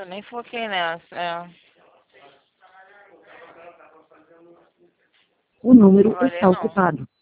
Eu nem foquei nessa. É. O número Olha, está não. ocupado.